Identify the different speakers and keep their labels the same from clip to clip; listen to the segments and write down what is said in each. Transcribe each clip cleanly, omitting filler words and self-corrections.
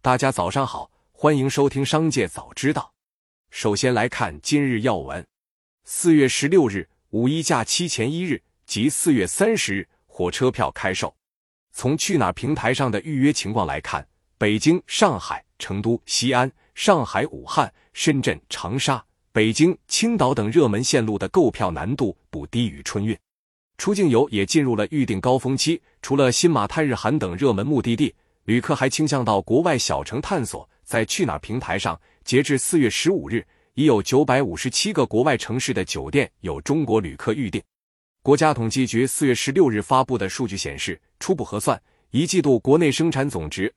Speaker 1: 大家早上好，欢迎收听商界早知道。首先来看今日要闻。4月16日，五一假期前一日及4月30日，火车票开售。从去哪儿平台上的预约情况来看，北京、上海、成都、西安、上海、武汉、深圳、长沙、北京、青岛等热门线路的购票难度不低于春运。出境游也进入了预订高峰期，除了新马泰日韩等热门目的地，旅客还倾向到国外小城探索。在去哪儿平台上，截至4月15日，已有957个国外城市的酒店有中国旅客预订。国家统计局4月16日发布的数据显示，初步核算，一季度国内生产总值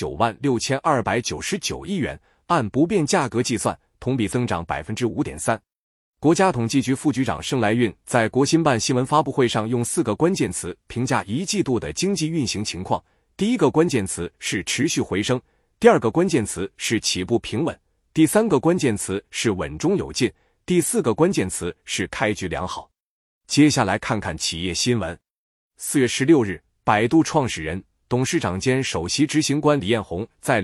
Speaker 1: 296299亿元，按不变价格计算，同比增长 5.3%。国家统计局副局长盛来运在国新办新闻发布会上用4个关键词评价一季度的经济运行情况。第一个关键词是持续回升，第二个关键词是起步平稳，第三个关键词是稳中有进，第四个关键词是开局良好。接下来看看企业新闻。4月16日，百度创始人、董事长兼首席执行官李彦宏在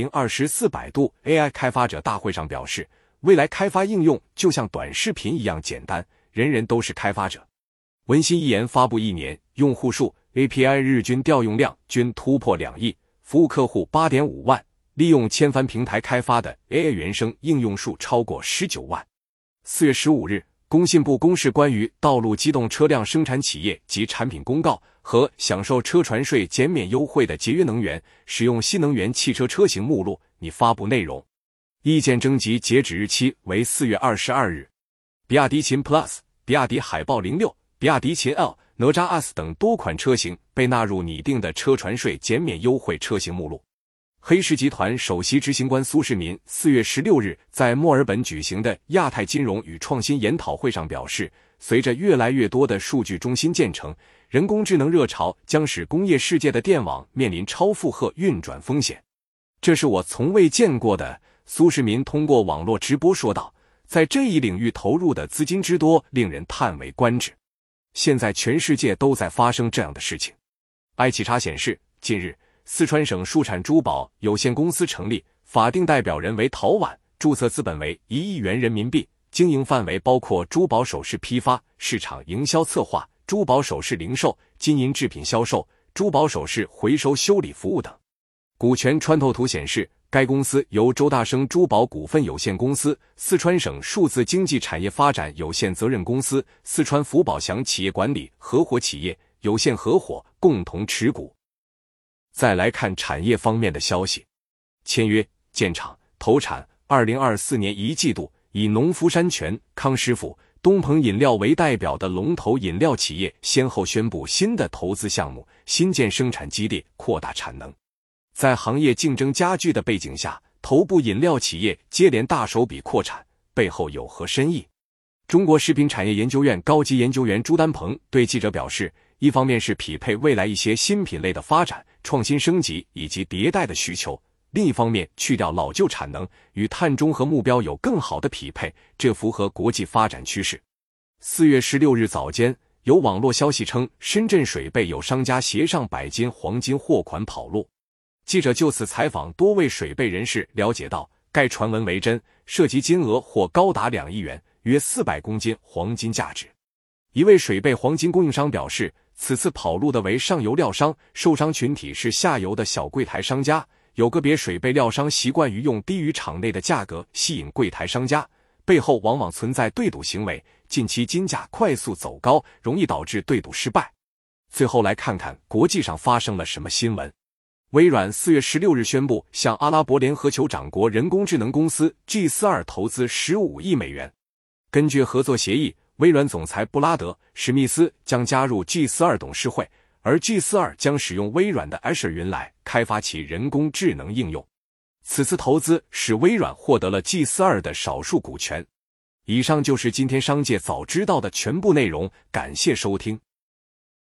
Speaker 1: 2024百度 AI 开发者大会上表示，未来开发应用就像短视频一样简单，人人都是开发者。文心一言发布1年，用户数 API 日均调用量均突破2亿，服务客户 8.5 万，利用千帆平台开发的 AI 原生应用数超过19万。4月15日，工信部公示关于道路机动车辆生产企业及产品公告和享受车船税减免优惠的节约能源使用新能源汽车车型目录拟发布内容，意见征集截止日期为4月22日。比亚迪秦 Plus、比亚迪海豹06、比亚迪秦 L、哪吒 S 等多款车型被纳入拟定的车船税减免优惠车型目录。黑石集团首席执行官苏世民4月16日在墨尔本举行的亚太金融与创新研讨会上表示，随着越来越多的数据中心建成，人工智能热潮将使工业世界的电网面临超负荷运转风险。这是我从未见过的，苏世民通过网络直播说道，在这一领域投入的资金之多令人叹为观止。现在全世界都在发生这样的事情。爱企查显示，近日四川省数产珠宝有限公司成立，法定代表人为陶宛，注册资本为1亿元人民币，经营范围包括珠宝首饰批发、市场营销策划、珠宝首饰零售、金银制品销售、珠宝首饰回收修理服务等。股权穿透图显示，该公司由周大生珠宝股份有限公司、四川省数字经济产业发展有限责任公司、四川福宝祥企业管理合伙企业有限合伙共同持股。再来看产业方面的消息，签约、建厂、投产。2024年一季度，以农夫山泉、康师傅、东鹏饮料为代表的龙头饮料企业先后宣布新的投资项目，新建生产基地，扩大产能。在行业竞争加剧的背景下，头部饮料企业接连大手笔扩产，背后有何深意？中国食品产业研究院高级研究员朱丹鹏对记者表示，一方面是匹配未来一些新品类的发展、创新升级以及迭代的需求，另一方面去掉老旧产能，与碳中和目标有更好的匹配，这符合国际发展趋势。4月16日早间，有网络消息称，深圳水贝有商家携上100斤黄金货款跑路。记者就此采访多位水贝人士，了解到该传闻为真，涉及金额或高达2亿元，约400公斤黄金价值。一位水贝黄金供应商表示，此次跑路的为上游料商，受伤群体是下游的小柜台商家，有个别水贝料商习惯于用低于场内的价格吸引柜台商家，背后往往存在对赌行为，近期金价快速走高，容易导致对赌失败。最后来看看国际上发生了什么新闻。微软4月16日宣布向阿拉伯联合酋长国人工智能公司 G42 投资15亿美元。根据合作协议，微软总裁布拉德·史密斯将加入 G42 董事会，而 G42 将使用微软的 Azure 云来开发其人工智能应用。此次投资使微软获得了 G42 的少数股权。以上就是今天商界早知道的全部内容，感谢收听。